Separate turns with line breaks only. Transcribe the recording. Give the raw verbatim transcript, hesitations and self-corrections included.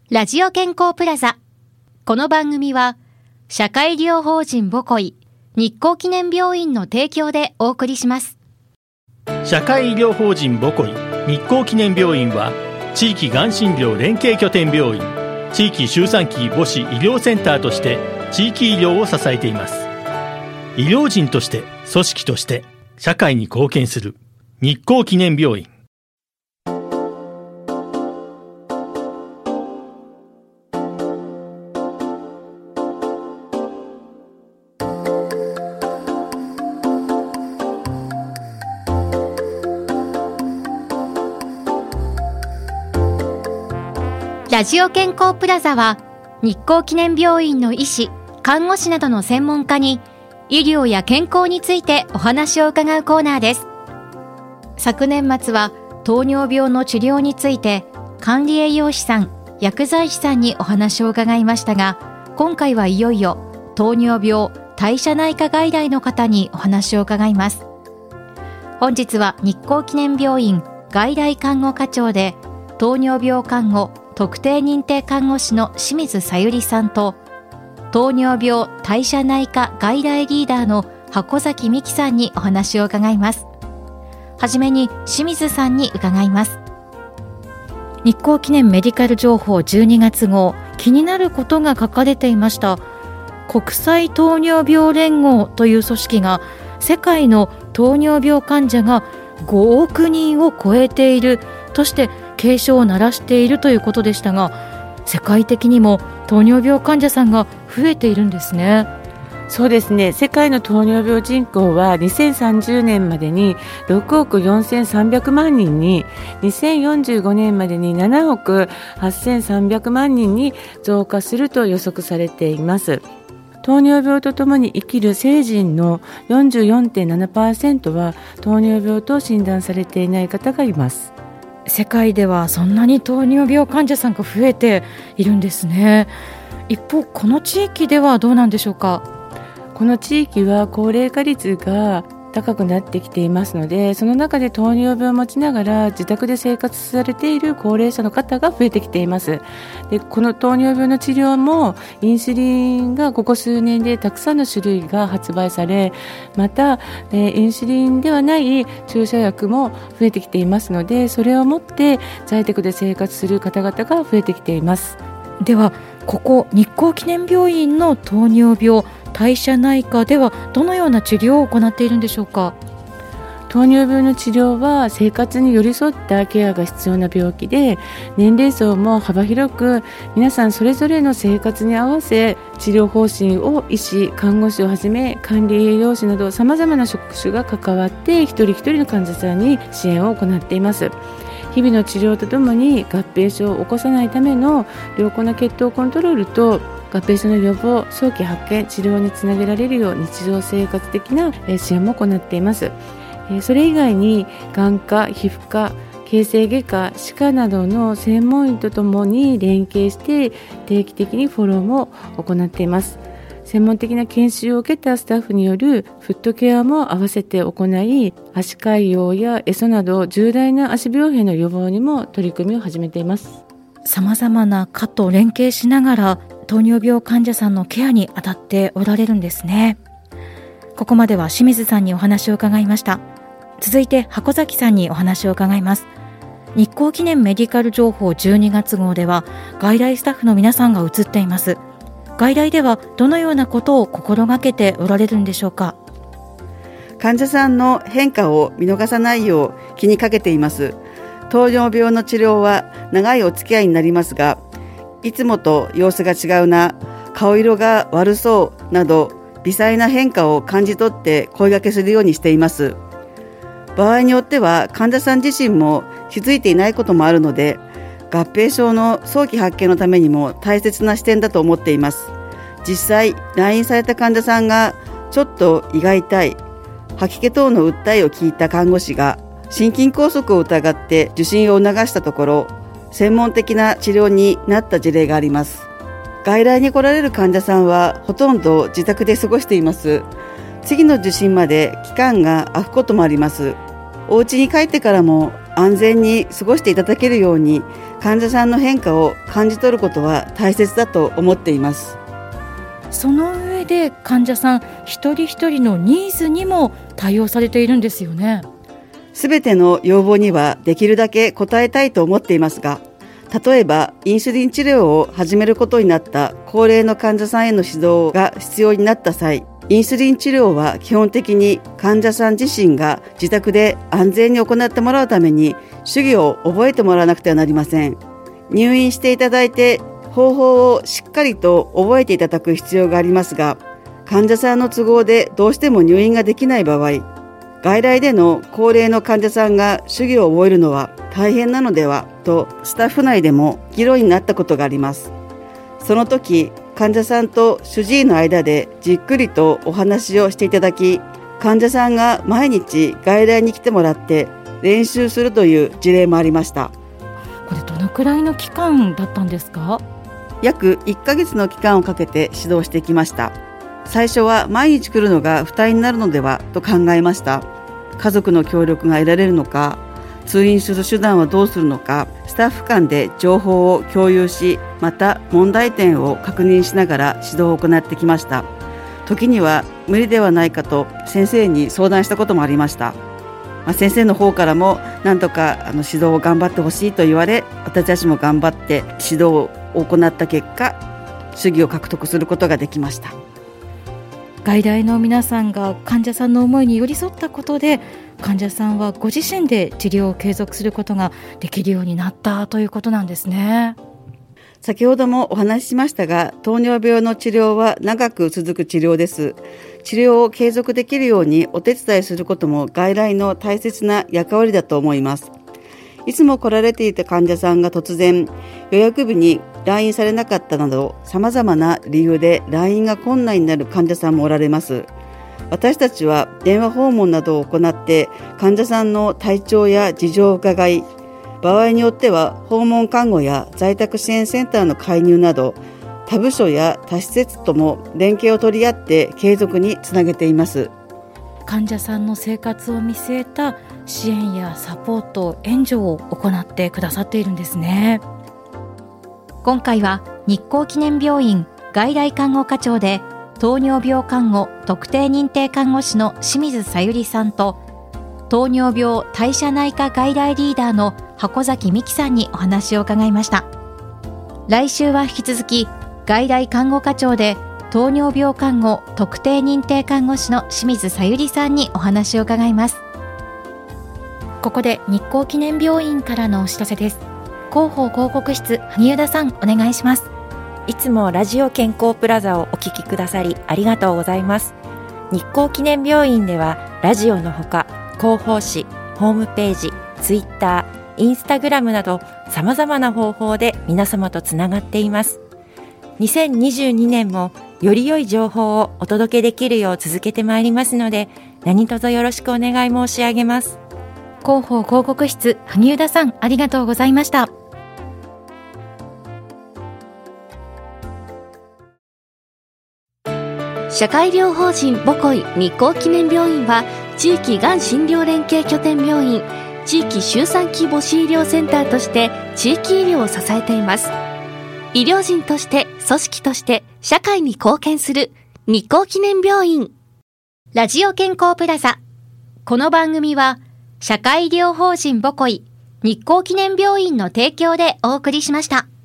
ラジオ健康プラザ。この番組は社会医療法人ボコイ日光記念病院の提供でお送りします。
社会医療法人ボコイ日光記念病院は地域がん診療連携拠点病院、地域周産期母子医療センターとして地域医療を支えています。医療人として組織として社会に貢献する日光記念病院。
ラジオ健康プラザは日光記念病院の医師、看護師などの専門家に医療や健康についてお話を伺うコーナーです。昨年末は糖尿病の治療について管理栄養士さん、薬剤師さんにお話を伺いましたが、今回はいよいよ糖尿病代謝内科外来の方にお話を伺います。本日は日光記念病院外来看護課長で糖尿病看護特定認定看護師の清水さゆりさんと、糖尿病代謝内科外来リーダーの箱崎美希さんにお話を伺います。はじめに清水さんに伺います。日光記念メディカル情報じゅうにがつ号、気になることが書かれていました。国際糖尿病連合という組織が世界の糖尿病患者がごおくにんを超えているとして警鐘を鳴らしているということでしたが、世界的にも糖尿病患者さんが増えているんですね。
そうですね。世界の糖尿病人口はにせんさんじゅうねんまでにろくおくよんせんさんびゃくまんにんに、にせんよんじゅうごねんまでにななおくはっせんさんびゃくまんにんに増加すると予測されています。糖尿病とともに生きる成人の よんじゅうよんてんななパーセント は糖尿病と診断されていない方がいます。
世界ではそんなに糖尿病患者さんが増えているんですね。一方、この地域ではどうなんでしょうか。
この地域は高齢化率が高くなってきていますので、その中で糖尿病を持ちながら自宅で生活されている高齢者の方が増えてきています。で、この糖尿病の治療もインスリンがここ数年でたくさんの種類が発売され、また、えー、インスリンではない注射薬も増えてきていますので、それをもって在宅で生活する方々が増えてきています。
では、ここ日光記念病院の糖尿病代謝内科ではどのような治療を行っているんでしょうか。
糖尿病の治療は生活に寄り添ったケアが必要な病気で、年齢層も幅広く皆さんそれぞれの生活に合わせ治療方針を医師、看護師をはじめ管理栄養士などさまざまな職種が関わって一人一人の患者さんに支援を行っています。日々の治療とともに合併症を起こさないための良好な血糖コントロールと合併症の予防、早期発見、治療につなげられるよう日常生活的な支援も行っています。それ以外に眼科、皮膚科、形成外科、歯科などの専門医とともに連携して定期的にフォローも行っています。専門的な研修を受けたスタッフによるフットケアも合わせて行い、足潰瘍やエソなど重大な足病変の予防にも取り組みを始めています。
さまざまな科と連携しながら糖尿病患者さんのケアに当たっておられるんですね。ここまでは清水さんにお話を伺いました。続いて箱崎さんにお話を伺います。日光記念メディカル情報じゅうにがつ号では外来スタッフの皆さんが映っています。外来ではどのようなことを心がけておられるんでしょうか。
患者さんの変化を見逃さないよう気にかけています。糖尿病の治療は長いお付き合いになりますが、いつもと様子が違うな、顔色が悪そうなど微細な変化を感じ取って声掛けするようにしています。場合によっては患者さん自身も気づいていないこともあるので、合併症の早期発見のためにも大切な視点だと思っています。実際来院された患者さんがちょっと胃が痛い、吐き気等の訴えを聞いた看護師が心筋梗塞を疑って受診を促したところ、専門的な治療になった事例があります。外来に来られる患者さんはほとんど自宅で過ごしています。次の受診まで期間が空くこともあります。お家に帰ってからも安全に過ごしていただけるように患者さんの変化を感じ取ることは大切だと思っています。
その上で患者さん一人一人のニーズにも対応されているんですよね。
すべての要望にはできるだけ応えたいと思っていますが、例えばインスリン治療を始めることになった高齢の患者さんへの指導が必要になった際、インスリン治療は基本的に患者さん自身が自宅で安全に行ってもらうために手技を覚えてもらわなくてはなりません。入院していただいて方法をしっかりと覚えていただく必要がありますが、患者さんの都合でどうしても入院ができない場合、外来での高齢の患者さんが手技を覚えるのは大変なのではとスタッフ内でも議論になったことがあります。その時、患者さんと主治医の間でじっくりとお話をしていただき、患者さんが毎日外来に来てもらって練習するという事例もありました。
これどのくらいの期間だったんですか？
約いっかげつの期間をかけて指導してきました。最初は毎日来るのが負担になるのではと考えました。家族の協力が得られるのか、通院する手段はどうするのか、スタッフ間で情報を共有し、また問題点を確認しながら指導を行ってきました。時には無理ではないかと先生に相談したこともありました。まあ、先生の方からも何とかあの指導を頑張ってほしいと言われ、私たちも頑張って指導を行った結果、手技を獲得することができました。
外来の皆さんが患者さんの思いに寄り添ったことで、患者さんはご自身で治療を継続することができるようになったということなんですね。
先ほどもお話ししましたが、糖尿病の治療は長く続く治療です。治療を継続できるようにお手伝いすることも外来の大切な役割だと思います。いつも来られていた患者さんが突然予約日に来院されなかったなど、様々な理由で来院が困難になる患者さんもおられます。私たちは電話訪問などを行って患者さんの体調や事情を伺い、場合によっては訪問看護や在宅支援センターの介入など、他部署や他施設とも連携を取り合って継続につなげています。
患者さんの生活を見据えた支援やサポート、援助を行ってくださっているんですね。
今回は日光記念病院外来看護課長で糖尿病看護特定認定看護師の清水さゆりさんと、糖尿病代謝内科外来リーダーの箱崎美希さんにお話を伺いました。来週は引き続き外来看護課長で糖尿病看護特定認定看護師の清水さゆりさんにお話を伺います。ここで日光記念病院からのお知らせです。広報広告室、萩生田さん、お願いします。
いつもラジオ健康プラザをお聞きくださりありがとうございます。日光記念病院ではラジオのほか、広報誌、ホームページ、ツイッター、インスタグラムなど様々な方法で皆様とつながっています。にせんにじゅうにねんもより良い情報をお届けできるよう続けてまいりますので、何卒よろしくお願い申し上げます。
広報広告室、萩生田さん、ありがとうございました。社会医療法人ボコイ日光記念病院は、地域がん診療連携拠点病院、地域周産期母子医療センターとして地域医療を支えています。医療人として、組織として社会に貢献する日光記念病院。ラジオ健康プラザ。この番組は社会医療法人ボコイ日光記念病院の提供でお送りしました。